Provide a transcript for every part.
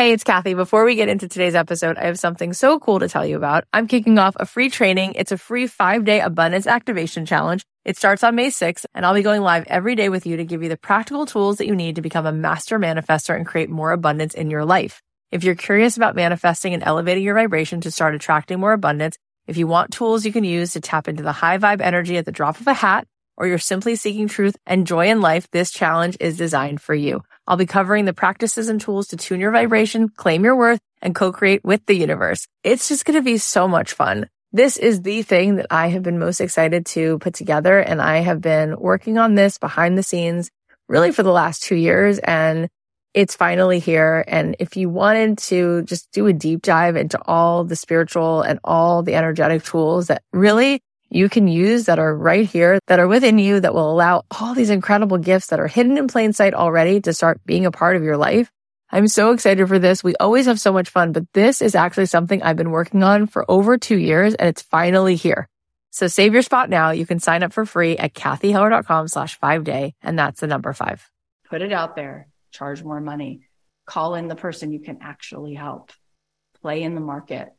Hey, it's Kathy. Before we get into today's episode, I have something so cool to tell you about. I'm kicking off a free training. It's a free 5-day abundance activation challenge. It starts on May 6th, and I'll be going live every day with you to give you the practical tools that you need to become a master manifestor and create more abundance in your life. If you're curious about manifesting and elevating your vibration to start attracting more abundance, if you want tools you can use to tap into the high vibe energy at the drop of a hat, or you're simply seeking truth and joy in life, this challenge is designed for you. I'll be covering the practices and tools to tune your vibration, claim your worth, and co-create with the universe. It's just going to be so much fun. This is the thing that I have been most excited to put together, and I have been working on this behind the scenes really for the last 2 years, and it's finally here. And if you wanted to just do a deep dive into all the spiritual and all the energetic tools that really you can use that are right here, that are within you, that will allow all these incredible gifts that are hidden in plain sight already to start being a part of your life. I'm so excited for this. We always have so much fun, but this is actually something I've been working on for over 2 years, and it's finally here. So save your spot now. You can sign up for free at kathyheller.com/5day, and that's the number 5. Put it out there. Charge more money. Call in the person you can actually help. Play in the market.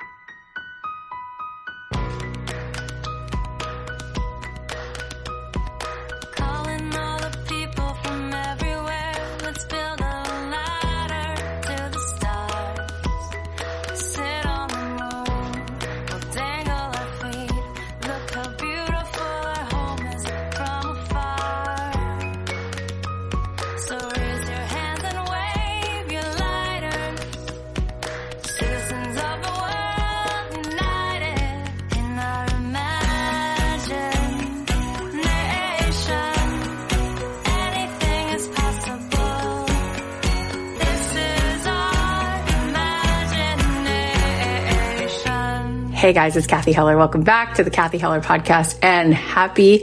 Hey guys, it's Kathy Heller. Welcome back to the Kathy Heller podcast, and happy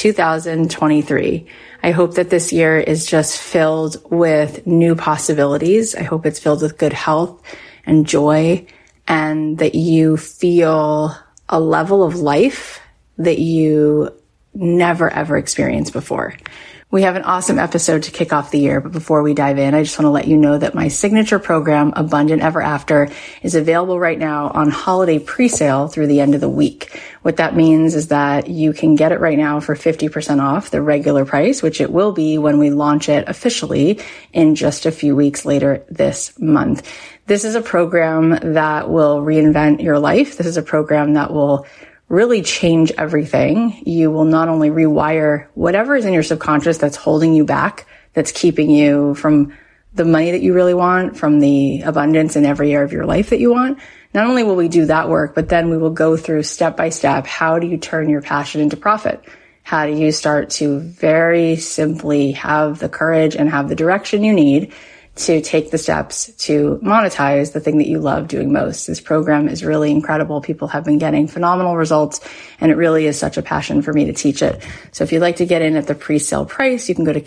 2023. I hope that this year is just filled with new possibilities. I hope it's filled with good health and joy, and that you feel a level of life that you never ever experienced before. We have an awesome episode to kick off the year, but before we dive in, I just want to let you know that my signature program, Abundant Ever After, is available right now on holiday pre-sale through the end of the week. What that means is that you can get it right now for 50% off the regular price, which it will be when we launch it officially in just a few weeks later this month. This is a program that will reinvent your life. This is a program that will really change everything. You will not only rewire whatever is in your subconscious that's holding you back, that's keeping you from the money that you really want, from the abundance in every area of your life that you want. Not only will we do that work, but then we will go through step by step. How do you turn your passion into profit? How do you start to very simply have the courage and have the direction you need to take the steps to monetize the thing that you love doing most? This program is really incredible. People have been getting phenomenal results, and it really is such a passion for me to teach it. So if you'd like to get in at the pre-sale price, you can go to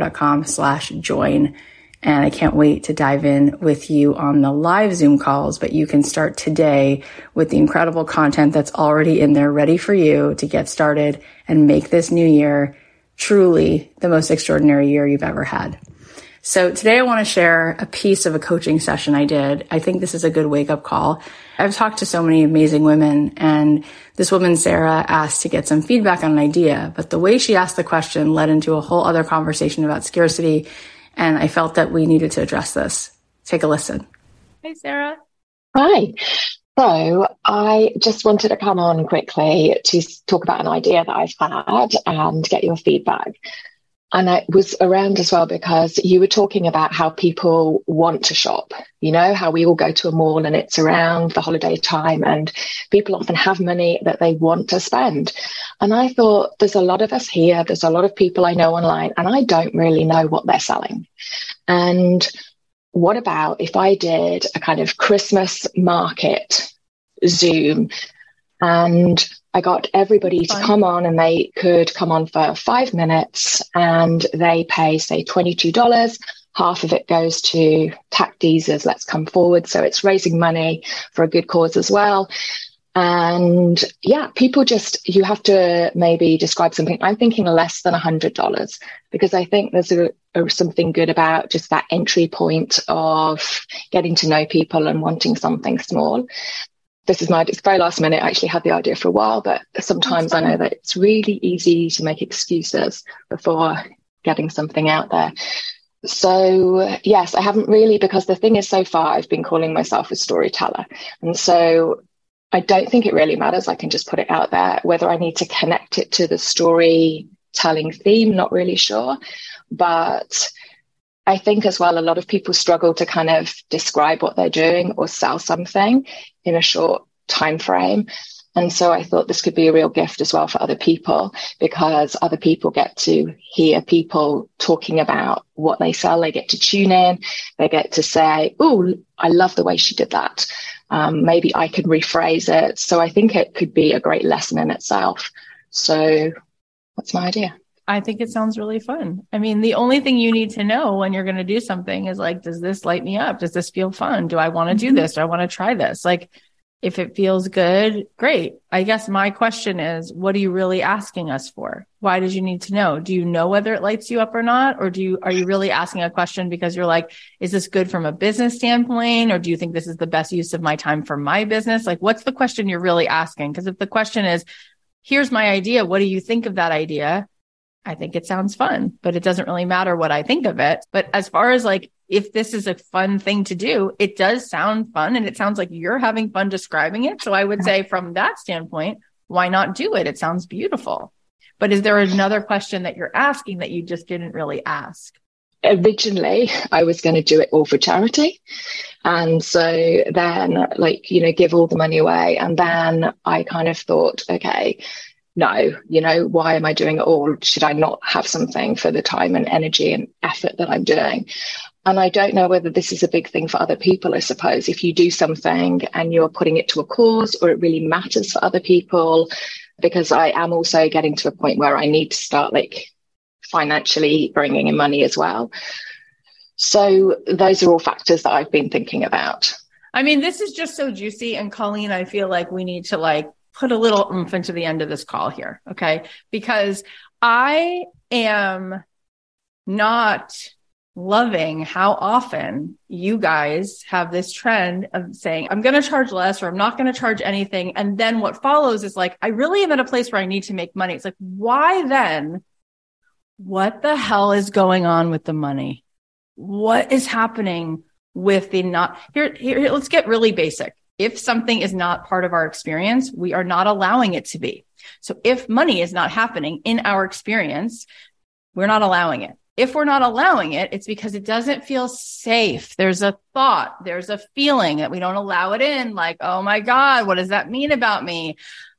kathyheller.com/join. And I can't wait to dive in with you on the live Zoom calls, but you can start today with the incredible content that's already in there ready for you to get started and make this new year truly the most extraordinary year you've ever had. So today I want to share a piece of a coaching session I did. I think this is a good wake-up call. I've talked to so many amazing women, and this woman, Sarah, asked to get some feedback on an idea, but the way she asked the question led into a whole other conversation about scarcity, and I felt that we needed to address this. Take a listen. Hey, Sarah. Hi. So I just wanted to come on quickly to talk about an idea that I've had and get your feedback. And I was around as well because you were talking about how people want to shop, you know, how we all go to a mall and it's around the holiday time and people often have money that they want to spend. And I thought there's a lot of us here, there's a lot of people I know online, and I don't really know what they're selling. And what about if I did a kind of Christmas market Zoom, and I got everybody to come on, and they could come on for 5 minutes, and they pay, say, $22. Half of it goes to TACDs as Let's Come Forward. So it's raising money for a good cause as well. And yeah, people you have to maybe describe something. I'm thinking less than $100 because I think there's something good about just that entry point of getting to know people and wanting something small. It's very last minute. I actually had the idea for a while, but sometimes I know that it's really easy to make excuses before getting something out there. So yes, I haven't really, because the thing is, so far I've been calling myself a storyteller. And so I don't think it really matters. I can just put it out there. Whether I need to connect it to the storytelling theme, not really sure. But I think as well, a lot of people struggle to kind of describe what they're doing or sell something in a short time frame. And so I thought this could be a real gift as well for other people, because other people get to hear people talking about what they sell. They get to tune in. They get to say, oh, I love the way she did that. Maybe I could rephrase it. So I think it could be a great lesson in itself. So that's my idea. I think it sounds really fun. I mean, the only thing you need to know when you're going to do something is like, does this light me up? Does this feel fun? Do I want to do this? Do I want to try this? Like, if it feels good, great. I guess my question is, what are you really asking us for? Why did you need to know? Do you know whether it lights you up or not? Or are you really asking a question because you're like, is this good from a business standpoint? Or do you think this is the best use of my time for my business? Like, what's the question you're really asking? Because if the question is, here's my idea, what do you think of that idea? I think it sounds fun, but it doesn't really matter what I think of it. But as far as like, if this is a fun thing to do, it does sound fun. And it sounds like you're having fun describing it. So I would say from that standpoint, why not do it? It sounds beautiful. But is there another question that you're asking that you just didn't really ask? Originally, I was going to do it all for charity. And so then give all the money away. And then I kind of thought, okay, no, why am I doing it all? Should I not have something for the time and energy and effort that I'm doing? And I don't know whether this is a big thing for other people, I suppose. If you do something and you're putting it to a cause, or it really matters for other people, because I am also getting to a point where I need to start financially bringing in money as well. So those are all factors that I've been thinking about. I mean, this is just so juicy. And Colleen, I feel like we need to put a little oomph into the end of this call here. Okay. Because I am not loving how often you guys have this trend of saying, I'm going to charge less, or I'm not going to charge anything. And then what follows is like, I really am at a place where I need to make money. It's like, why then? What the hell is going on with the money? What is happening with the not here? Let's get really basic. If something is not part of our experience, we are not allowing it to be. So if money is not happening in our experience, we're not allowing it. If we're not allowing it, it's because it doesn't feel safe. There's a thought, there's a feeling that we don't allow it in. Like, oh my God, what does that mean about me?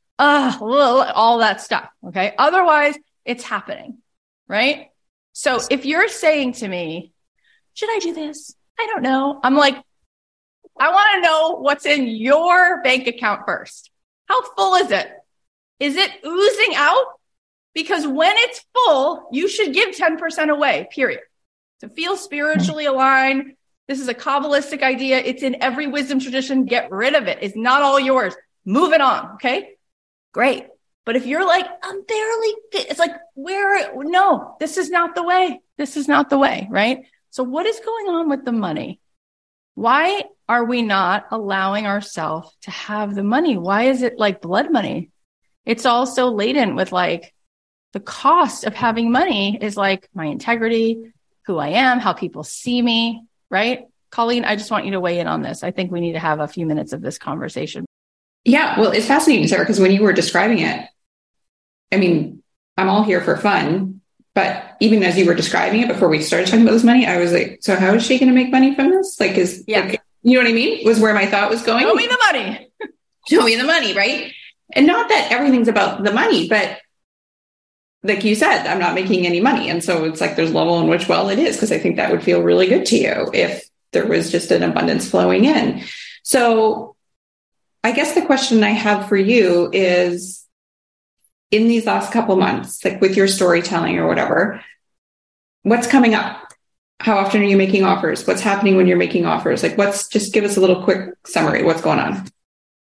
All that stuff. Okay. Otherwise, it's happening. Right. So if you're saying to me, should I do this? I don't know. I'm like, I want to know what's in your bank account first. How full is it? Is it oozing out? Because when it's full, you should give 10% away, period. To feel spiritually aligned. This is a Kabbalistic idea. It's in every wisdom tradition. Get rid of it. It's not all yours. Move it on. Okay. Great. But if you're like, I'm barely, it's like, no, this is not the way. This is not the way. Right. So what is going on with the money? Why are we not allowing ourselves to have the money? Why is it like blood money? It's also laden with the cost of having money is like my integrity, who I am, how people see me, right? Colleen, I just want you to weigh in on this. I think we need to have a few minutes of this conversation. Yeah, well, it's fascinating, Sarah, because when you were describing it, I mean, I'm all here for fun, but even as you were describing it before we started talking about this money, I was like, so how is she going to make money from this? You know what I mean? Was where my thought was going. Show me the money. Show me the money, right? And not that everything's about the money, but like you said, I'm not making any money. And so it's like there's a level in which, well, it is, because I think that would feel really good to you if there was just an abundance flowing in. So I guess the question I have for you is, in these last couple months, like with your storytelling or whatever, what's coming up? How often are you making offers? What's happening when you're making offers? Just give us a little quick summary. What's going on?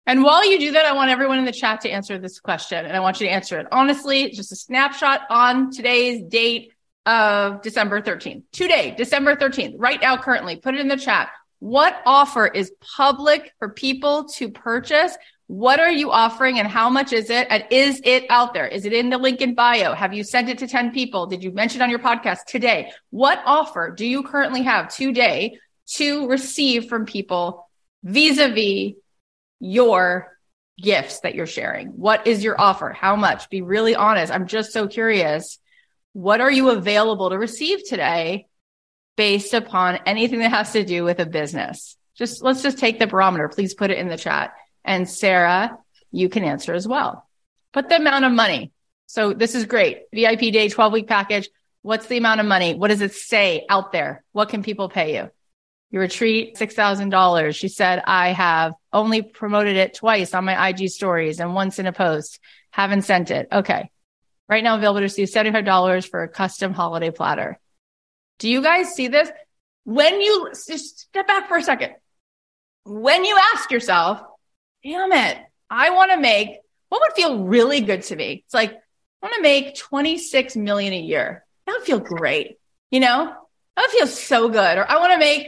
And while you do that, I want everyone in the chat to answer this question. And I want you to answer it honestly, just a snapshot on today's date of December 13th. Today, December 13th, right now, currently, put it in the chat. What offer is public for people to purchase? What are you offering and how much is it? And is it out there? Is it in the link in bio? Have you sent it to 10 people? Did you mention on your podcast today? What offer do you currently have today to receive from people vis-a-vis your gifts that you're sharing? What is your offer? How much? Be really honest. I'm just so curious. What are you available to receive today based upon anything that has to do with a business? Let's just take the barometer. Please put it in the chat. And Sarah, you can answer as well. Put the amount of money. So this is great. VIP day, 12-week package. What's the amount of money? What does it say out there? What can people pay you? Your retreat, $6,000. She said, I have only promoted it twice on my IG stories and once in a post. Haven't sent it. Okay. Right now available to receive $75 for a custom holiday platter. Do you guys see this? When you just step back for a second, when you ask yourself, damn it, I want to make, what would feel really good to me? It's like, I want to make 26 million a year. That would feel great. You know, that would feel so good. Or I want to make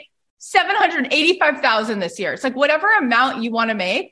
785,000 this year. It's like whatever amount you want to make.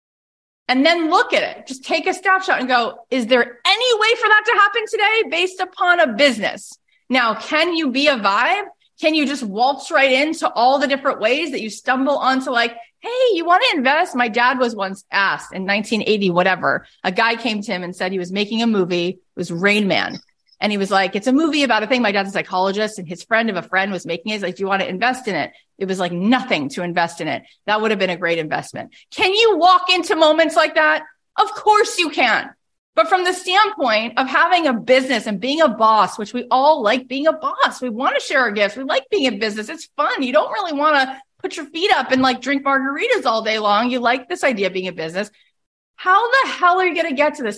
And then look at it. Just take a snapshot and go, is there any way for that to happen today based upon a business? Now, can you be a vibe? Can you just waltz right into all the different ways that you stumble onto like, hey, you want to invest? My dad was once asked in 1980, whatever. A guy came to him and said he was making a movie. It was Rain Man. And he was like, it's a movie about a thing. My dad's a psychologist and his friend of a friend was making it. He's like, do you want to invest in it? It was like nothing to invest in it. That would have been a great investment. Can you walk into moments like that? Of course you can. But from the standpoint of having a business and being a boss, which we all like being a boss, we want to share our gifts. We like being in business. It's fun. You don't really want to put your feet up and like drink margaritas all day long. You like this idea of being a business. How the hell are you going to get to the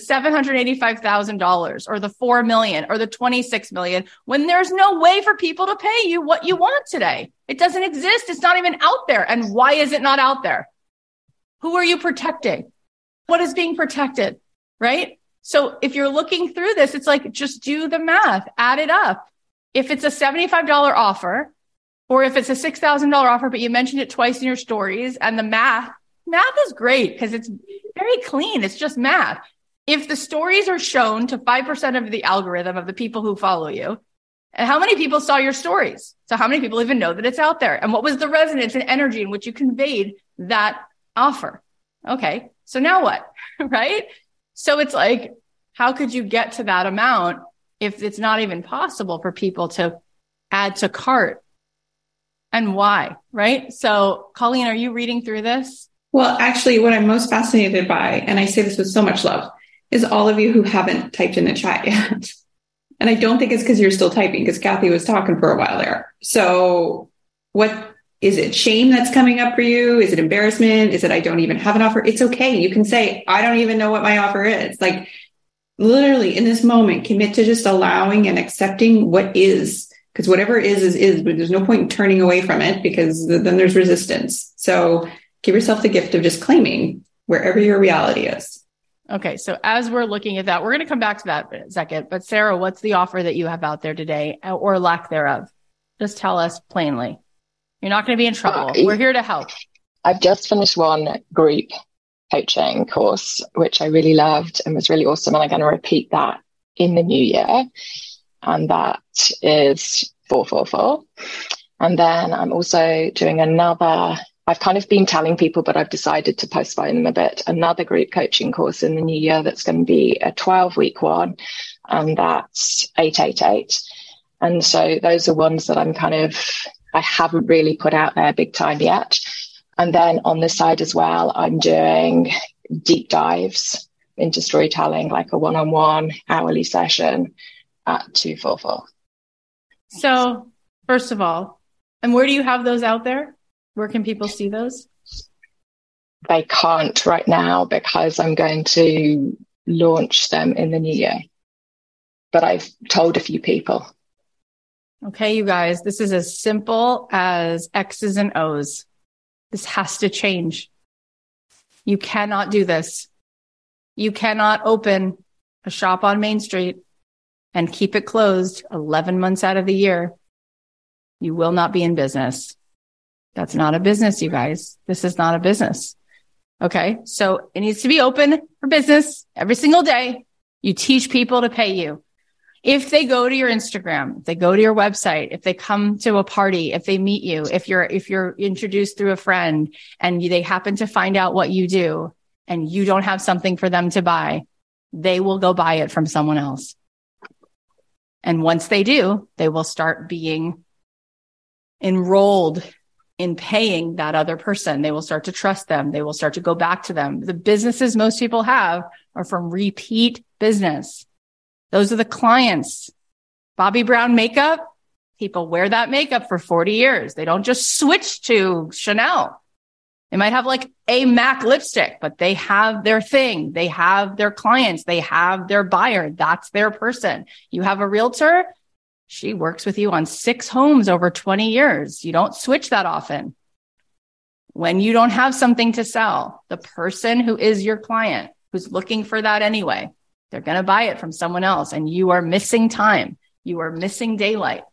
$785,000 or the $4 million or the $26 million when there's no way for people to pay you what you want today? It doesn't exist. It's not even out there. And why is it not out there? Who are you protecting? What is being protected? Right? So if you're looking through this, it's like, just do the math, add it up. If it's a $75 offer, or if it's a $6,000 offer, but you mentioned it twice in your stories and the math is great because it's very clean. It's just math. If the stories are shown to 5% of the algorithm of the people who follow you, and how many people saw your stories? So how many people even know that it's out there? And what was the resonance and energy in which you conveyed that offer? Okay. So now what? Right? So it's like, how could you get to that amount if it's not even possible for people to add to cart? And why? Right? So Colleen, are you reading through this? Well, actually, what I'm most fascinated by, and I say this with so much love, is all of you who haven't typed in the chat yet. And I don't think it's because you're still typing, because Kathy was talking for a while there. So what is it? Shame that's coming up for you? Is it embarrassment? Is it I don't even have an offer? It's okay. You can say, I don't even know what my offer is. Like literally in this moment, commit to just allowing and accepting what is. Because whatever is, but there's no point in turning away from it because then there's resistance. So give yourself the gift of just claiming wherever your reality is. Okay. So as we're looking at that, we're going to come back to that in a second. But Sarah, what's the offer that you have out there today or lack thereof? Just tell us plainly. You're not going to be in trouble. We're here to help. I've just finished one group coaching course, which I really loved and was really awesome. And I'm going to repeat that in the new year. And that is 444. And then I'm also doing another, I've kind of been telling people, but I've decided to postpone them a bit, another group coaching course in the new year that's going to be a 12-week one. And that's 888. And so those are ones that I haven't really put out there big time yet. And then on this side as well, I'm doing deep dives into storytelling, like a one-on-one hourly session at 244. So first of all, and where do you have those out there? Where can people see those? They can't right now because I'm going to launch them in the new year. But I've told a few people. Okay, you guys, this is as simple as X's and O's. This has to change. You cannot do this. You cannot open a shop on Main Street and keep it closed 11 months out of the year. You will not be in business. That's not a business, you guys. This is not a business. Okay. So it needs to be open for business every single day. You teach people to pay you. If they go to your Instagram, if they go to your website, if they come to a party, if they meet you, if you're introduced through a friend and they happen to find out what you do and you don't have something for them to buy, they will go buy it from someone else. And once they do, they will start being enrolled in paying that other person. They will start to trust them. They will start to go back to them. The businesses most people have are from repeat business. Those are the clients. Bobbi Brown makeup, people wear that makeup for 40 years. They don't just switch to Chanel. They might have like a MAC lipstick, but they have their thing. They have their clients. They have their buyer. That's their person. You have a realtor. She works with you on 6 homes over 20 years. You don't switch that often. When you don't have something to sell, the person who is your client, who's looking for that anyway, they're going to buy it from someone else, and you are missing time. You are missing daylight.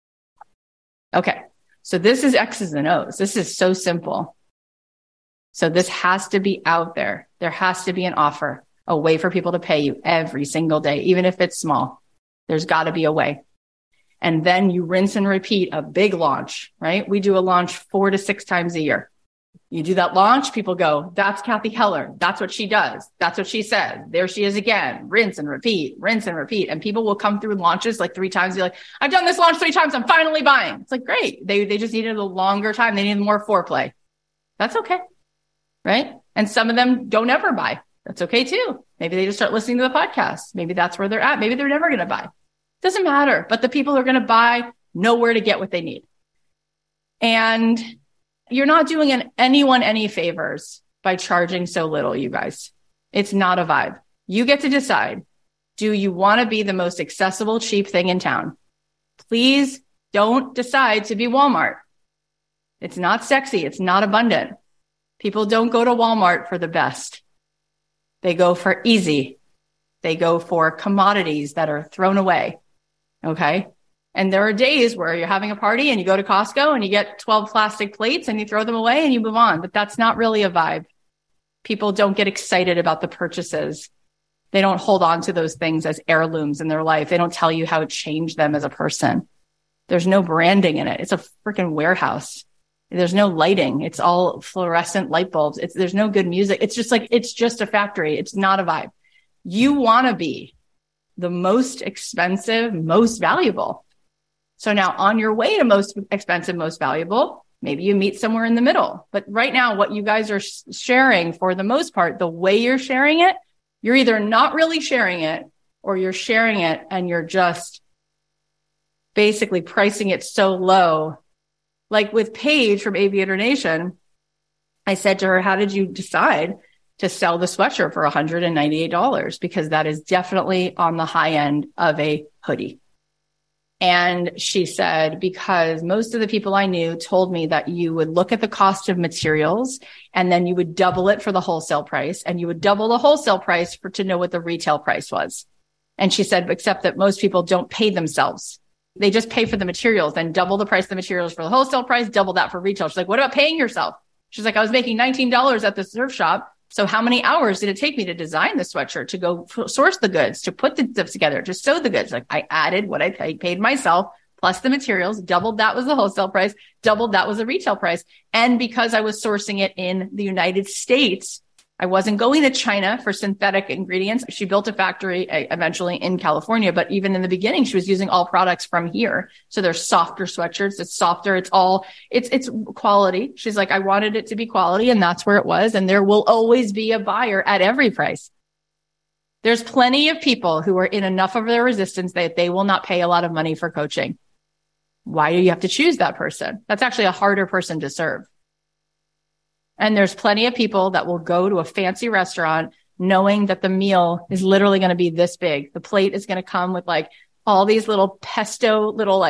Okay. So this is X's and O's. This is so simple. So this has to be out there. There has to be an offer, a way for people to pay you every single day, even if it's small. There's got to be a way. And then you rinse and repeat a big launch, right? We do a launch 4 to 6 times a year. You do that launch, people go, that's Cathy Heller. That's what she does. That's what she said. There she is again. Rinse and repeat, rinse and repeat. And people will come through launches like 3 times. Be like, I've done this launch 3 times. I'm finally buying. It's like, great. They just needed a longer time. They needed more foreplay. That's okay. Right? And some of them don't ever buy. That's okay too. Maybe they just start listening to the podcast. Maybe that's where they're at. Maybe they're never going to buy. Doesn't matter. But the people who are going to buy know where to get what they need. And you're not doing anyone any favors by charging so little, you guys. It's not a vibe. You get to decide. Do you want to be the most accessible, cheap thing in town? Please don't decide to be Walmart. It's not sexy. It's not abundant. People don't go to Walmart for the best. They go for easy. They go for commodities that are thrown away. Okay. And there are days where you're having a party and you go to Costco and you get 12 plastic plates and you throw them away and you move on. But that's not really a vibe. People don't get excited about the purchases. They don't hold on to those things as heirlooms in their life. They don't tell you how it changed them as a person. There's no branding in it. It's a freaking warehouse. There's no lighting. It's all fluorescent light bulbs. There's no good music. It's just a factory. It's not a vibe. You want to be the most expensive, most valuable. So now on your way to most expensive, most valuable, maybe you meet somewhere in the middle. But right now, what you guys are sharing, for the most part, the way you're sharing it, you're either not really sharing it or you're sharing it and you're just basically pricing it so low. Like with Paige from Aviator Nation, I said to her, how did you decide to sell the sweatshirt for $198? Because that is definitely on the high end of a hoodie. And she said, because most of the people I knew told me that you would look at the cost of materials and then you would double it for the wholesale price, and you would double the wholesale price to know what the retail price was. And she said, except that most people don't pay themselves. They just pay for the materials, then double the price of the materials for the wholesale price, double that for retail. She's like, what about paying yourself? She's like, I was making $19 at the surf shop. So how many hours did it take me to design the sweatshirt, to go source the goods, to put the stuff together, to sew the goods? Like, I added what I paid myself plus the materials, doubled that was the wholesale price, doubled that was the retail price. And because I was sourcing it in the United States, I wasn't going to China for synthetic ingredients. She built a factory eventually in California, but even in the beginning, she was using all products from here. So they're softer sweatshirts. It's softer. It's quality. She's like, I wanted it to be quality, and that's where it was. And there will always be a buyer at every price. There's plenty of people who are in enough of their resistance that they will not pay a lot of money for coaching. Why do you have to choose that person? That's actually a harder person to serve. And there's plenty of people that will go to a fancy restaurant knowing that the meal is literally going to be this big. The plate is going to come with like all these little pesto, little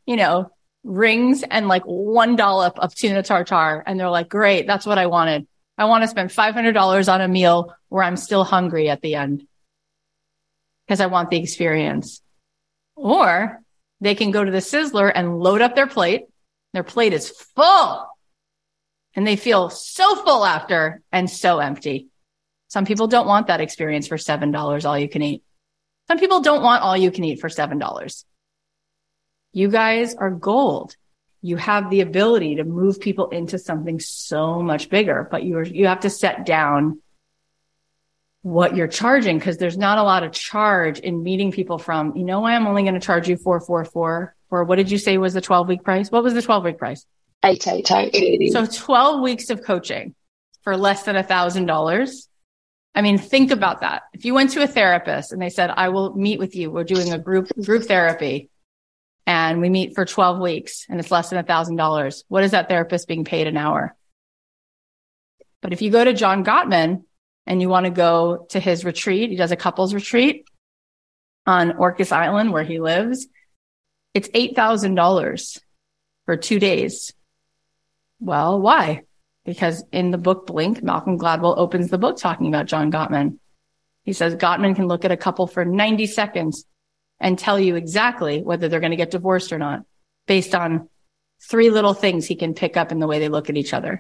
rings and like one dollop of tuna tartare. And they're like, great, that's what I wanted. I want to spend $500 on a meal where I'm still hungry at the end because I want the experience. Or they can go to the Sizzler and load up their plate. Their plate is full and they feel so full after and so empty. Some people don't want that experience for $7 all you can eat. Some people don't want all you can eat for $7. You guys are gold. You have the ability to move people into something so much bigger, but you have to set down what you're charging, because there's not a lot of charge in meeting people from, you know why I'm only going to charge you $444, or what did you say was the 12-week price? What was the 12-week price? $888. So 12 weeks of coaching for less than $1,000. I mean, think about that. If you went to a therapist and they said, I will meet with you, we're doing a group therapy, and we meet for 12 weeks and it's less than $1,000. What is that therapist being paid an hour? But if you go to John Gottman and you want to go to his retreat, he does a couples retreat on Orcas Island where he lives. It's $8,000 for 2 days. Well, why? Because in the book Blink, Malcolm Gladwell opens the book talking about John Gottman. He says Gottman can look at a couple for 90 seconds and tell you exactly whether they're going to get divorced or not, based on 3 little things he can pick up in the way they look at each other.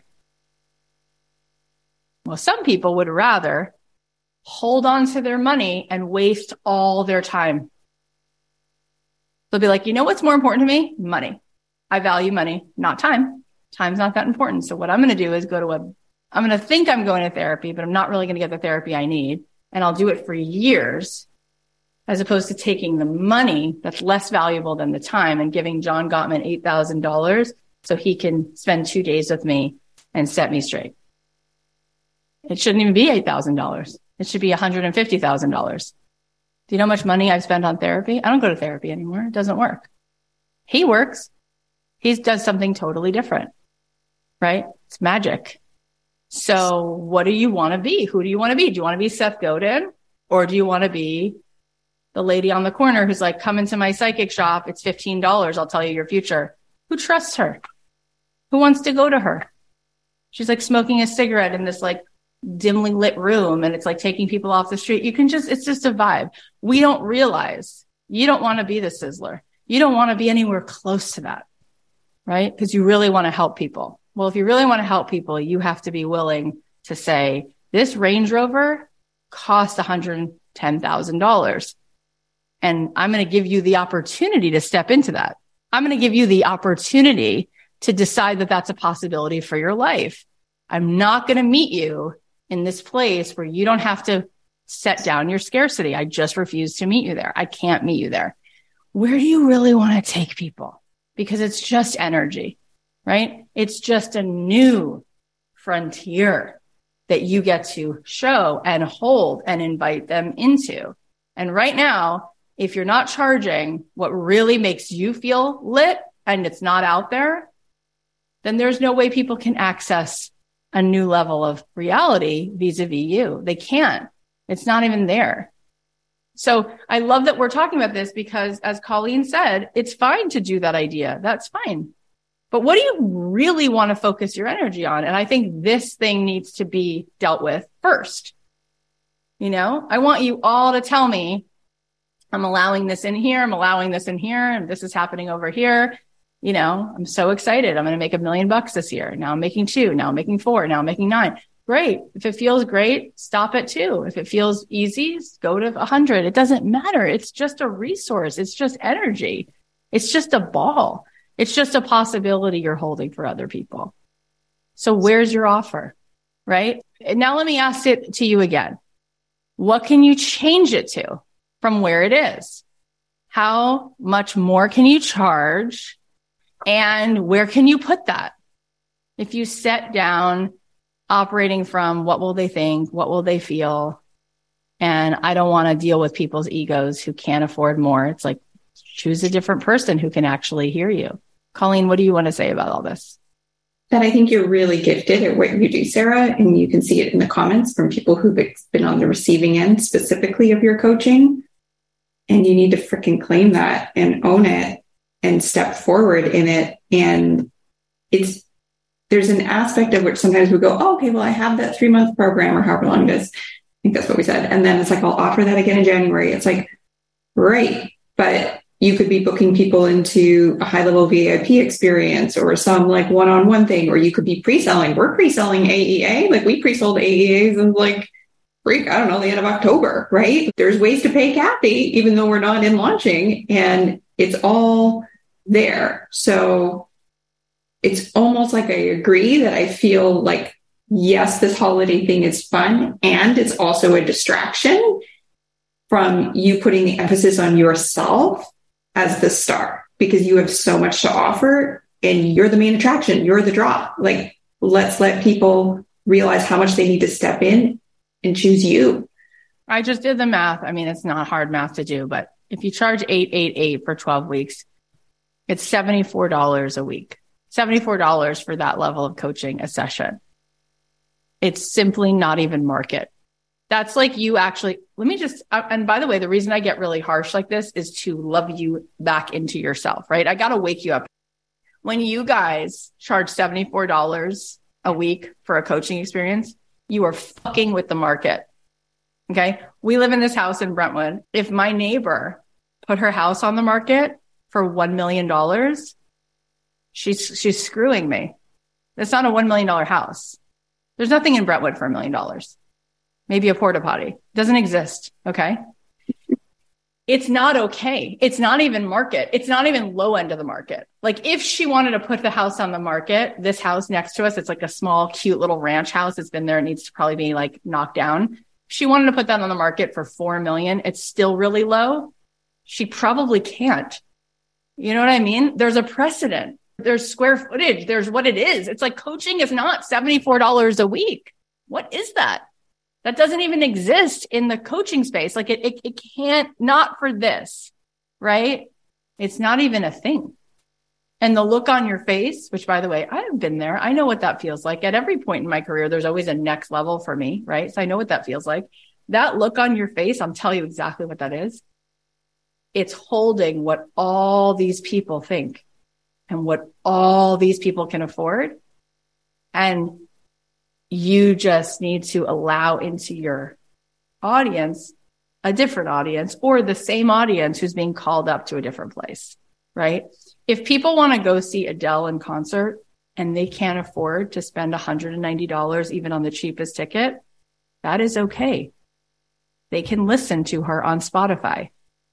Well, some people would rather hold on to their money and waste all their time. They'll be like, you know what's more important to me? Money. I value money, not time. Time's not that important. So what I'm going to do is I'm going to think I'm going to therapy, but I'm not really going to get the therapy I need. And I'll do it for years, as opposed to taking the money that's less valuable than the time and giving John Gottman $8,000 so he can spend 2 days with me and set me straight. It shouldn't even be $8,000. It should be $150,000. Do you know how much money I've spent on therapy? I don't go to therapy anymore. It doesn't work. He works. He does something totally different, right? It's magic. So what do you want to be? Who do you want to be? Do you want to be Seth Godin, or do you want to be the lady on the corner who's like, come into my psychic shop. It's $15. I'll tell you your future. Who trusts her? Who wants to go to her? She's like smoking a cigarette in this like dimly lit room, and it's like taking people off the street. It's just a vibe. We don't realize you don't want to be the Sizzler. You don't want to be anywhere close to that, right? Because you really want to help people. Well, if you really want to help people, you have to be willing to say, this Range Rover cost $110,000. And I'm going to give you the opportunity to step into that. I'm going to give you the opportunity to decide that that's a possibility for your life. I'm not going to meet you in this place where you don't have to set down your scarcity. I just refuse to meet you there. I can't meet you there. Where do you really want to take people? Because it's just energy, right? It's just a new frontier that you get to show and hold and invite them into. And right now, if you're not charging what really makes you feel lit and it's not out there, then there's no way people can access a new level of reality vis-a-vis you. They can't. It's not even there. So I love that we're talking about this because, as Colleen said, it's fine to do that idea. That's fine. But what do you really want to focus your energy on? And I think this thing needs to be dealt with first. You know, I want you all to tell me, I'm allowing this in here. I'm allowing this in here. And this is happening over here. You know, I'm so excited. I'm going to make $1 million this year. Now I'm making 2. Now I'm making 4. Now I'm making 9. Great. If it feels great, stop at 2. If it feels easy, go to 100. It doesn't matter. It's just a resource. It's just energy. It's just a ball. It's just a possibility you're holding for other people. So where's your offer? Right? And now let me ask it to you again. What can you change it to from where it is? How much more can you charge? And where can you put that? If you set down operating from what will they think, what will they feel, and I don't want to deal with people's egos who can't afford more. It's like, choose a different person who can actually hear you. Colleen, what do you want to say about all this? That I think you're really gifted at what you do, Sarah, and you can see it in the comments from people who've been on the receiving end specifically of your coaching. And you need to freaking claim that and own it and step forward in it. And it's there's an aspect of which sometimes we go, oh, okay, well, I have that 3-month program or however long it is. I think that's what we said. And then it's like, I'll offer that again in January. It's like, right. But you could be booking people into a high level VIP experience or some like one-on-one thing, or you could be pre-selling. We're pre-selling AEA. Like we pre-sold AEAs and like, I don't know, the end of October, right? There's ways to pay Kathy, even though we're not in launching, and it's all there. So it's almost like I agree that I feel like, yes, this holiday thing is fun, and it's also a distraction from you putting the emphasis on yourself as the star, because you have so much to offer and you're the main attraction. You're the draw. Like, let's let people realize how much they need to step in and choose you. I just did the math. I mean, it's not hard math to do, but if you charge $888 for 12 weeks, it's $74 a week, $74 for that level of coaching a session. It's simply not even market. That's like you actually, let me just, and by the way, the reason I get really harsh like this is to love you back into yourself, right? I got to wake you up. When you guys charge $74 a week for a coaching experience, you are fucking with the market. Okay. We live in this house in Brentwood. If my neighbor put her house on the market for $1 million, she's screwing me. That's not a $1 million house. There's nothing in Brentwood for $1 million. Maybe a porta potty. Doesn't exist. Okay. It's not okay. It's not even market. It's not even low end of the market. Like if she wanted to put the house on the market, this house next to us, it's like a small, cute little ranch house. It's been there. It needs to probably be like knocked down. If she wanted to put that on the market for $4 million, it's still really low. She probably can't. You know what I mean? There's a precedent. There's square footage. There's what it is. It's like coaching is not $74 a week. What is that? That doesn't even exist in the coaching space. Like it can't, not for this, right? It's not even a thing. And the look on your face, which by the way, I've been there. I know what that feels like. At every point in my career, there's always a next level for me, right? So I know what that feels like. That look on your face, I'll tell you exactly what that is. It's holding what all these people think and what all these people can afford. And you just need to allow into your audience a different audience or the same audience who's being called up to a different place, right? If people want to go see Adele in concert and they can't afford to spend $190 even on the cheapest ticket, that is okay. They can listen to her on Spotify.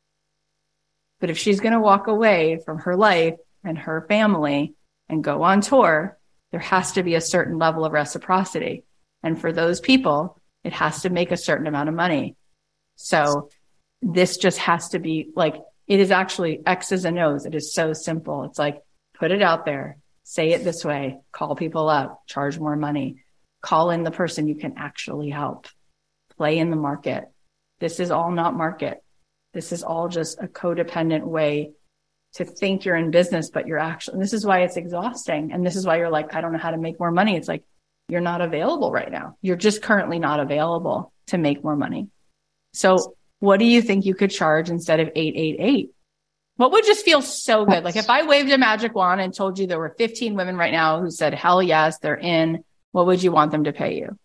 But if she's going to walk away from her life and her family and go on tour, there has to be a certain level of reciprocity. And for those people, it has to make a certain amount of money. So this just has to be like, it is actually X's and O's. It is so simple. It's like, put it out there, say it this way, call people up, charge more money, call in the person you can actually help, play in the market. This is all not market. This is all just a codependent way to think you're in business, but you're actually, and this is why it's exhausting. And this is why you're like, I don't know how to make more money. It's like, you're not available right now. You're just currently not available to make more money. So what do you think you could charge instead of 888? What would just feel so good? Like if I waved a magic wand and told you there were 15 women right now who said, hell yes, they're in, what would you want them to pay you?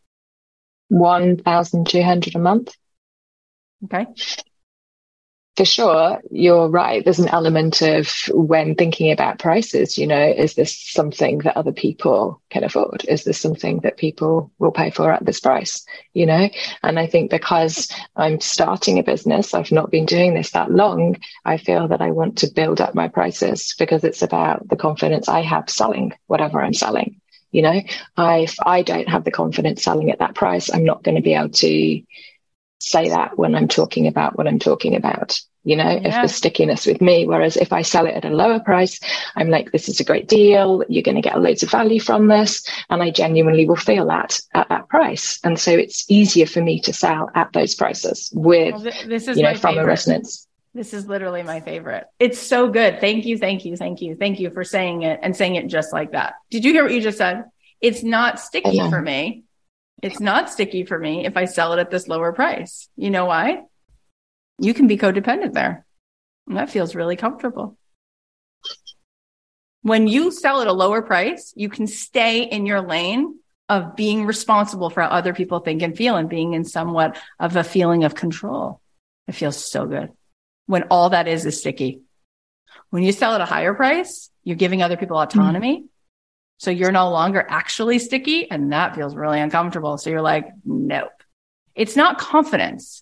$1,200 a month. Okay. For sure, you're right. There's an element of when thinking about prices, is this something that other people can afford? Is this something that people will pay for at this price? And I think because I'm starting a business, I've not been doing this that long, I feel that I want to build up my prices because it's about the confidence I have selling whatever I'm selling. If I don't have the confidence selling at that price, I'm not going to be able to say that when I'm talking about what I'm talking about, if the stickiness with me, whereas if I sell it at a lower price, I'm like, this is a great deal. You're going to get loads of value from this. And I genuinely will feel that at that price. And so it's easier for me to sell at those prices with, this is from a resonance. This is literally my favorite. It's so good. Thank you. Thank you. Thank you. Thank you for saying it and saying it just like that. Did you hear what you just said? It's not sticky for me. It's not sticky for me if I sell it at this lower price. You know why? You can be codependent there. And that feels really comfortable. When you sell at a lower price, you can stay in your lane of being responsible for how other people think and feel and being in somewhat of a feeling of control. It feels so good when all that is sticky. When you sell at a higher price, you're giving other people autonomy. So you're no longer actually sticky, and that feels really uncomfortable. So you're like, nope. It's not confidence.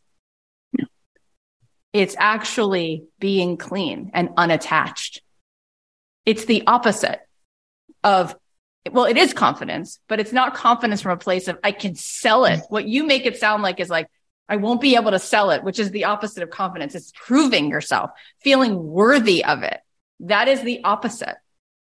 It's actually being clean and unattached. It's the opposite of, well, it is confidence, but it's not confidence from a place of I can sell it. What you make it sound like is like, I won't be able to sell it, which is the opposite of confidence. It's proving yourself, feeling worthy of it. That is the opposite.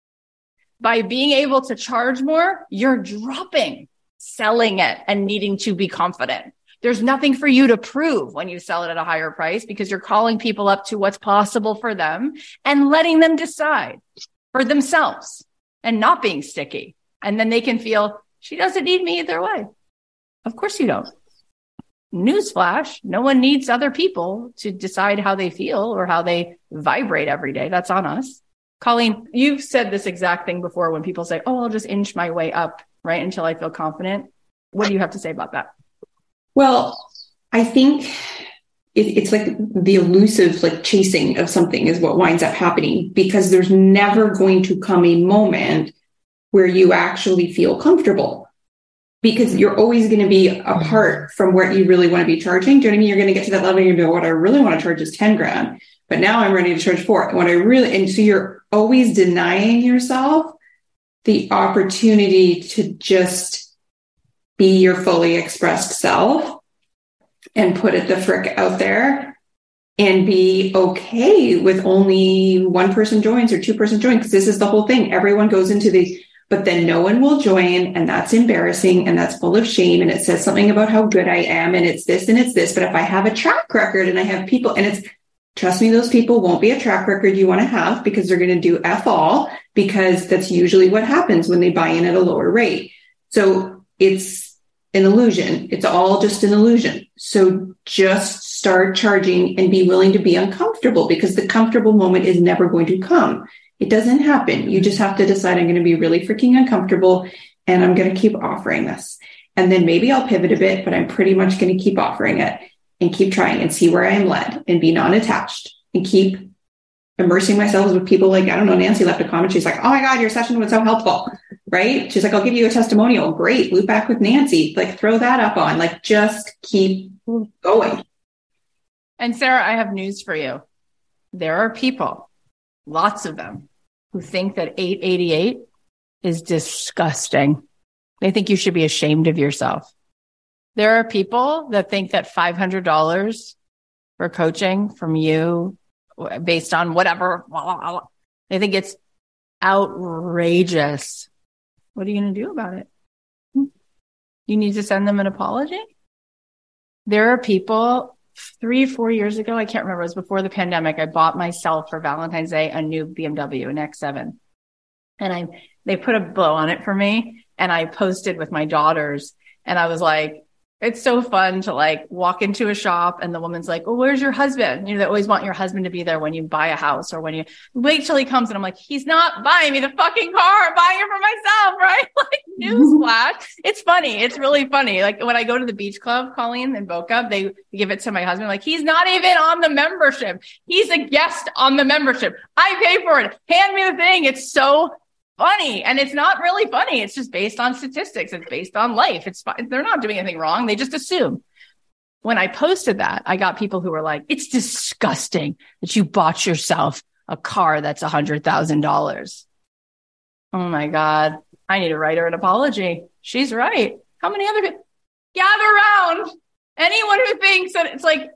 By being able to charge more, you're dropping selling it and needing to be confident. There's nothing for you to prove when you sell it at a higher price because you're calling people up to what's possible for them and letting them decide for themselves and not being sticky. And then they can feel, she doesn't need me either way. Of course you don't. Newsflash, no one needs other people to decide how they feel or how they vibrate every day. That's on us. Colleen, you've said this exact thing before when people say, oh, I'll just inch my way up, right, until I feel confident. What do you have to say about that? Well, I think it's like the elusive, like chasing of something is what winds up happening because there's never going to come a moment where you actually feel comfortable because you're always going to be apart from where you really want to be charging. Do you know what I mean? You're going to get to that level and you're going to go, what I really want to charge is 10 grand, but now I'm ready to charge 4. And so you're always denying yourself the opportunity to just be your fully expressed self and put it the frick out there and be okay with only one person joins or 2 person join. Because this is the whole thing. Everyone goes into these, but then no one will join. And that's embarrassing. And that's full of shame. And it says something about how good I am. And it's this and it's this. But if I have a track record and I have people and it's, trust me, those people won't be a track record you want to have because they're going to do F all because that's usually what happens when they buy in at a lower rate. So it's an illusion. It's all just an illusion. So just start charging and be willing to be uncomfortable because the comfortable moment is never going to come. It doesn't happen. You just have to decide I'm going to be really freaking uncomfortable and I'm going to keep offering this. And then maybe I'll pivot a bit, but I'm pretty much going to keep offering it and keep trying and see where I'm led and be non-attached and keep immersing myself with people like, I don't know, Nancy left a comment. She's like, oh my God, your session was so helpful, right? She's like, I'll give you a testimonial. Great. Loop back with Nancy. Like throw that up on, like, just keep going. And Sarah, I have news for you. There are people, lots of them, who think that $888 is disgusting. They think you should be ashamed of yourself. There are people that think that $500 for coaching from you based on whatever, they think it's outrageous. What are you going to do about it? You need to send them an apology? There are people 3-4 years ago, I can't remember, it was before the pandemic, I bought myself for Valentine's Day a new BMW, an X7. And they put a bow on it for me and I posted with my daughters and I was like, it's so fun to like walk into a shop and the woman's like, well, where's your husband? You know, they always want your husband to be there when you buy a house or when you wait till he comes. And I'm like, he's not buying me the fucking car. I'm buying it for myself. Right? Like newsflash. It's funny. It's really funny. Like when I go to the beach club, Colleen and Boca, they give it to my husband. Like he's not even on the membership. He's a guest on the membership. I pay for it. Hand me the thing. It's so funny. And it's not really funny. It's just based on statistics. It's based on life. They're not doing anything wrong. They just assume. When I posted that, I got people who were like, it's disgusting that you bought yourself a car that's $100,000. Oh my God. I need to write her an apology. She's right. How many other people? Gather around. Anyone who thinks that it's like,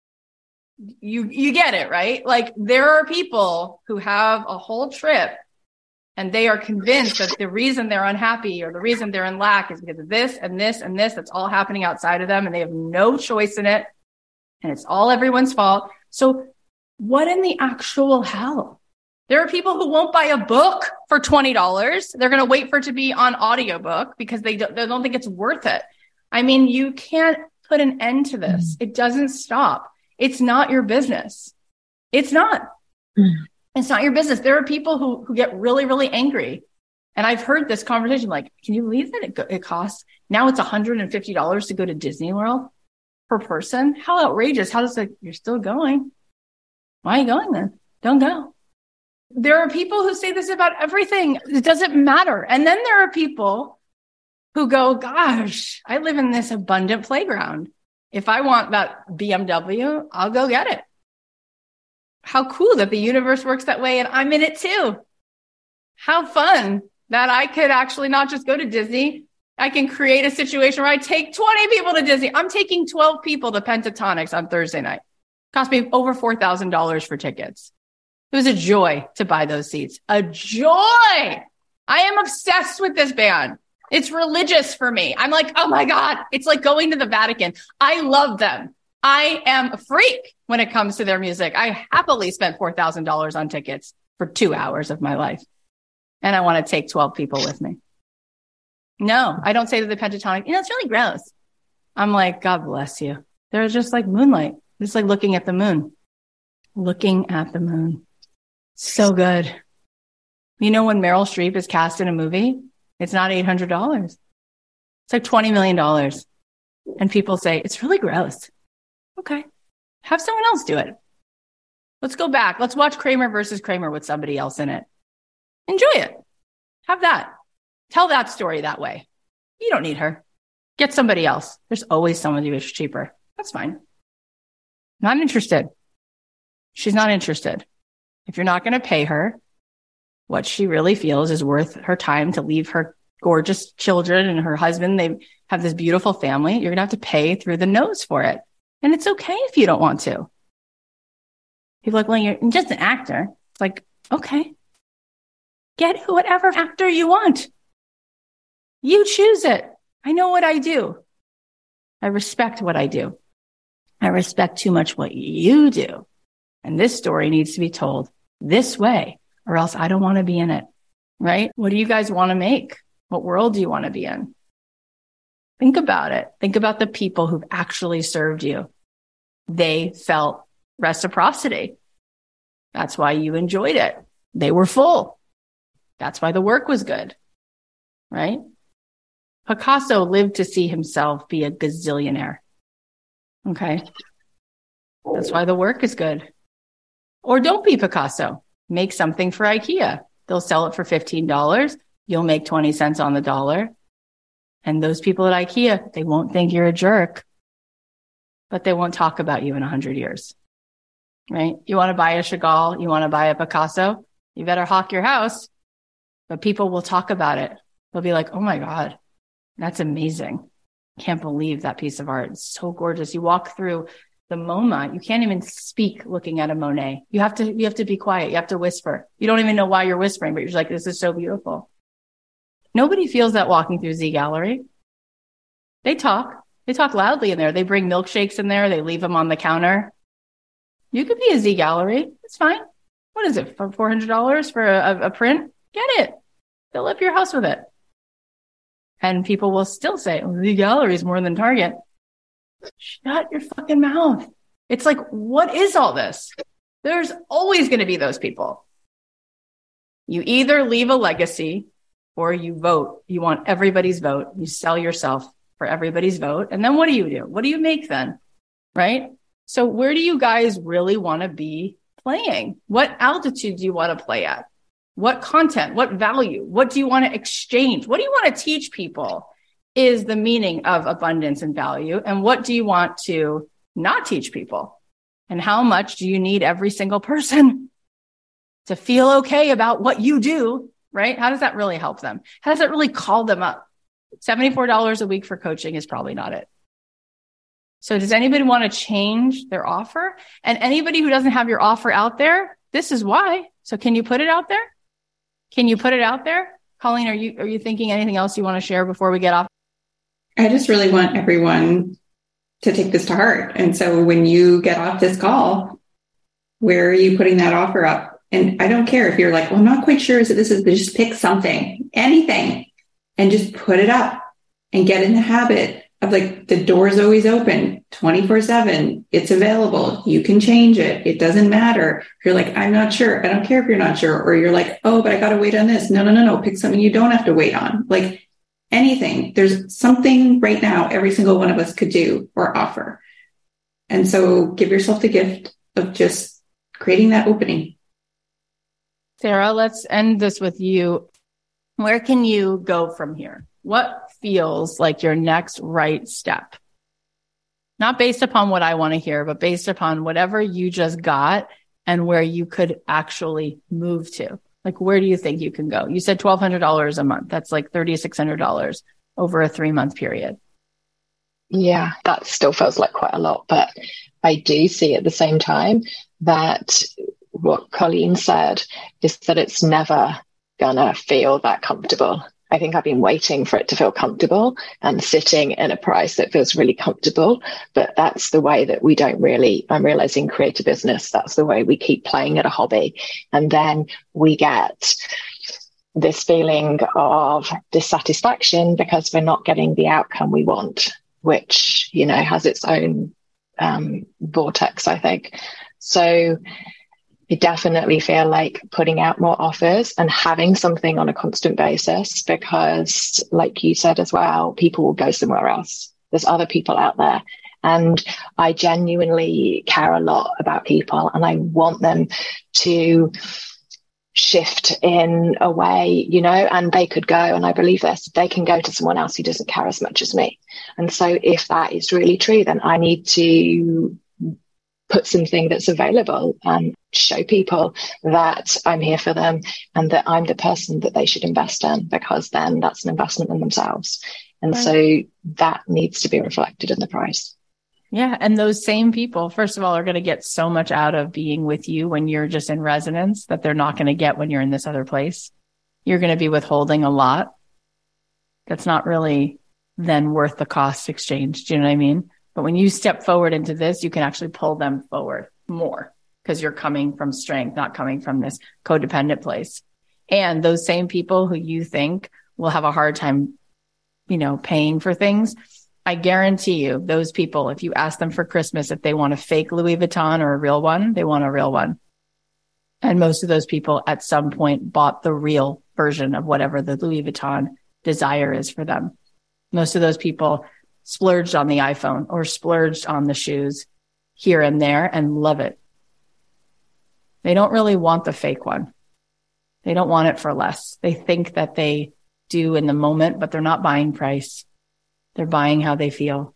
you get it, right? Like there are people who have a whole trip and they are convinced that the reason they're unhappy or the reason they're in lack is because of this and this and this. That's all happening outside of them and they have no choice in it. And it's all everyone's fault. So what in the actual hell? There are people who won't buy a book for $20. They're going to wait for it to be on audiobook because they don't think it's worth it. I mean, you can't put an end to this. It doesn't stop. It's not your business. It's not. It's not your business. There are people who get really, really angry. And I've heard this conversation, like, can you believe that it costs? Now it's $150 to go to Disney World per person. How outrageous. How does that, you're still going? Why are you going then? Don't go. There are people who say this about everything. It doesn't matter. And then there are people who go, gosh, I live in this abundant playground. If I want that BMW, I'll go get it. How cool that the universe works that way and I'm in it too. How fun that I could actually not just go to Disney. I can create a situation where I take 20 people to Disney. I'm taking 12 people to Pentatonix on Thursday night. Cost me over $4,000 for tickets. It was a joy to buy those seats. A joy. I am obsessed with this band. It's religious for me. I'm like, oh my God, it's like going to the Vatican. I love them. I am a freak when it comes to their music. I happily spent $4,000 on tickets for 2 hours of my life. And I want to take 12 people with me. No, I don't say to the Pentatonic, it's really gross. I'm like, God bless you. They're just like moonlight. Just like looking at the moon. Looking at the moon. So good. You know, when Meryl Streep is cast in a movie, it's not $800. It's like $20 million. And people say, it's really gross. Okay. Have someone else do it. Let's go back. Let's watch Kramer versus Kramer with somebody else in it. Enjoy it. Have that. Tell that story that way. You don't need her. Get somebody else. There's always someone who is cheaper. That's fine. Not interested. She's not interested. If you're not going to pay her what she really feels is worth her time to leave her gorgeous children and her husband, they have this beautiful family, you're going to have to pay through the nose for it. And it's okay if you don't want to. People are like, well, you're just an actor. It's like, okay. Get whatever actor you want. You choose it. I know what I do. I respect what I do. I respect too much what you do. And this story needs to be told this way, or else I don't want to be in it, right? What do you guys want to make? What world do you want to be in? Think about it. Think about the people who've actually served you. They felt reciprocity. That's why you enjoyed it. They were full. That's why the work was good, right? Picasso lived to see himself be a gazillionaire. Okay. That's why the work is good. Or don't be Picasso. Make something for IKEA. They'll sell it for $15. You'll make 20 cents on the dollar. And those people at IKEA, they won't think you're a jerk, but they won't talk about you in 100 years, right? You want to buy a Chagall, you want to buy a Picasso, you better hawk your house, but people will talk about it. They'll be like, oh my God, that's amazing. Can't believe that piece of art. It's so gorgeous. You walk through the MoMA, you can't even speak looking at a Monet. You have to be quiet. You have to whisper. You don't even know why you're whispering, but you're just like, this is so beautiful. Nobody feels that walking through Z Gallery. They talk loudly in there. They bring milkshakes in there. They leave them on the counter. You could be a Z Gallery. It's fine. What is it? For $400 for a print? Get it. Fill up your house with it. And people will still say, oh, Z Gallery is more than Target. Shut your fucking mouth. It's like, what is all this? There's always going to be those people. You either leave a legacy or you vote. You want everybody's vote. You sell yourself for everybody's vote. And then what do you do? What do you make then? Right? So where do you guys really want to be playing? What altitude do you want to play at? What content? What value? What do you want to exchange? What do you want to teach people is the meaning of abundance and value? And what do you want to not teach people? And how much do you need every single person to feel okay about what you do? Right? How does that really help them? How does that really call them up? $74 a week for coaching is probably not it. So does anybody want to change their offer? And anybody who doesn't have your offer out there, this is why. So can you put it out there? Can you put it out there? Colleen, are you thinking anything else you want to share before we get off? I just really want everyone to take this to heart. And so when you get off this call, where are you putting that offer up? And I don't care if you're like, well, I'm not quite sure. So this is, just pick something, anything, and just put it up and get in the habit of like, the door is always open 24/7. It's available. You can change it. It doesn't matter. If you're like, I'm not sure. I don't care if you're not sure. Or you're like, oh, but I got to wait on this. No. Pick something you don't have to wait on. Like anything. There's something right now every single one of us could do or offer. And so give yourself the gift of just creating that opening. Sarah, let's end this with you. Where can you go from here? What feels like your next right step? Not based upon what I want to hear, but based upon whatever you just got and where you could actually move to. Like, where do you think you can go? You said $1,200 a month. That's like $3,600 over a 3-month period. Yeah, that still feels like quite a lot, but I do see at the same time that what Colleen said is that it's never gonna feel that comfortable. I think I've been waiting for it to feel comfortable and sitting in a price that feels really comfortable. But that's the way that we don't really, I'm realizing, create a business. That's the way we keep playing at a hobby. And then we get this feeling of dissatisfaction because we're not getting the outcome we want, which, you know, has its own vortex, I think. So I definitely feel like putting out more offers and having something on a constant basis, because like you said as well, people will go somewhere else. There's other people out there. And I genuinely care a lot about people, and I want them to shift in a way, you know, and they could go, and I believe this, they can go to someone else who doesn't care as much as me. And so if that is really true, then I need to put something that's available and show people that I'm here for them and that I'm the person that they should invest in, because then that's an investment in themselves. And right. So that needs to be reflected in the price. Yeah. And those same people, first of all, are going to get so much out of being with you when you're just in residence that they're not going to get when you're in this other place. You're going to be withholding a lot. That's not really then worth the cost exchange. Do you know what I mean? But when you step forward into this, you can actually pull them forward more because you're coming from strength, not coming from this codependent place. And those same people who you think will have a hard time, you know, paying for things, I guarantee you those people, if you ask them for Christmas, if they want a fake Louis Vuitton or a real one, they want a real one. And most of those people at some point bought the real version of whatever the Louis Vuitton desire is for them. Most of those people splurged on the iPhone or splurged on the shoes here and there and love it. They don't really want the fake one. They don't want it for less. They think that they do in the moment, but they're not buying price. They're buying how they feel.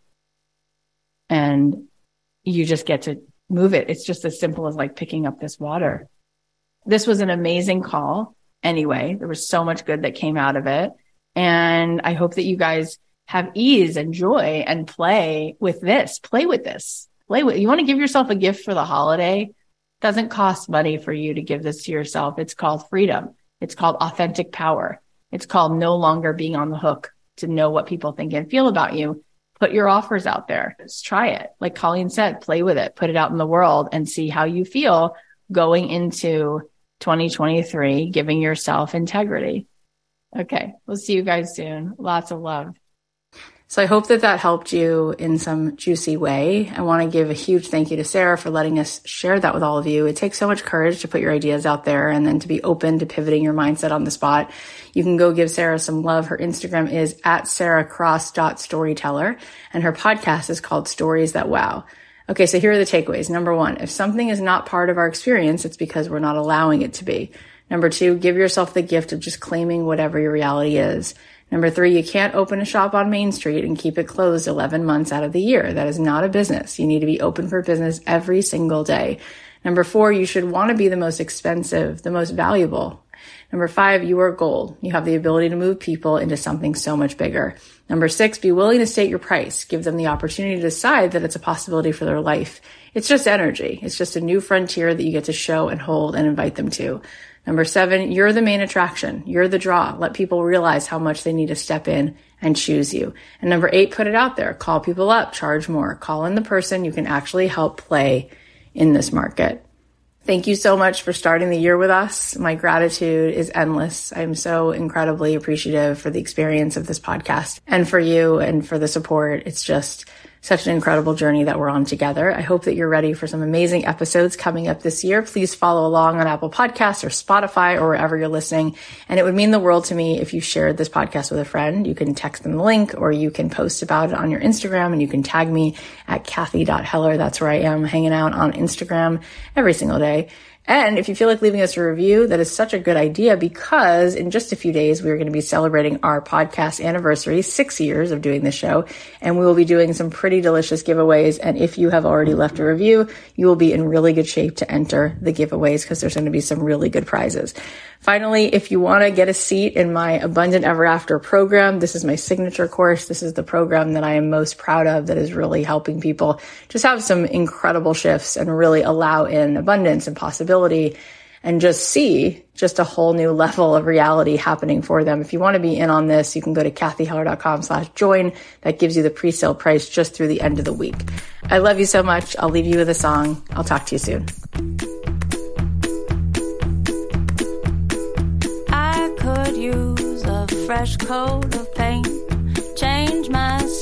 And you just get to move it. It's just as simple as like picking up this water. This was an amazing call. Anyway, there was so much good that came out of it. And I hope that you guys have ease and joy and play with this. Play with this. You want to give yourself a gift for the holiday? It doesn't cost money for you to give this to yourself. It's called freedom. It's called authentic power. It's called no longer being on the hook to know what people think and feel about you. Put your offers out there. Just try it. Like Colleen said, play with it, put it out in the world and see how you feel going into 2023, giving yourself integrity. Okay. We'll see you guys soon. Lots of love. So I hope that that helped you in some juicy way. I want to give a huge thank you to Sarah for letting us share that with all of you. It takes so much courage to put your ideas out there and then to be open to pivoting your mindset on the spot. You can go give Sarah some love. Her Instagram is @sarahcross.storyteller and her podcast is called Stories That Wow. Okay, so here are the takeaways. Number 1, if something is not part of our experience, it's because we're not allowing it to be. Number 2, give yourself the gift of just claiming whatever your reality is. Number 3, you can't open a shop on Main Street and keep it closed 11 months out of the year. That is not a business. You need to be open for business every single day. Number 4, you should want to be the most expensive, the most valuable. Number 5, you are gold. You have the ability to move people into something so much bigger. Number 6, be willing to state your price. Give them the opportunity to decide that it's a possibility for their life. It's just energy. It's just a new frontier that you get to show and hold and invite them to. Number 7, you're the main attraction. You're the draw. Let people realize how much they need to step in and choose you. And number 8, put it out there. Call people up, charge more. Call in the person you can actually help play in this market. Thank you so much for starting the year with us. My gratitude is endless. I'm so incredibly appreciative for the experience of this podcast and for you and for the support. It's just such an incredible journey that we're on together. I hope that you're ready for some amazing episodes coming up this year. Please follow along on Apple Podcasts or Spotify or wherever you're listening. And it would mean the world to me if you shared this podcast with a friend. You can text them the link or you can post about it on your Instagram, and you can tag me at Kathy.Heller. That's where I am hanging out on Instagram every single day. And if you feel like leaving us a review, that is such a good idea, because in just a few days, we're going to be celebrating our podcast anniversary, 6 years of doing this show, and we will be doing some pretty delicious giveaways. And if you have already left a review, you will be in really good shape to enter the giveaways, because there's going to be some really good prizes. Finally, if you want to get a seat in my Abundant Ever After program, this is my signature course. This is the program that I am most proud of, that is really helping people just have some incredible shifts and really allow in abundance and possibility and just see just a whole new level of reality happening for them. If you want to be in on this, you can go to kathyheller.com/join. That gives you the pre-sale price just through the end of the week. I love you so much. I'll leave you with a song. I'll talk to you soon. Use a fresh coat of paint, change my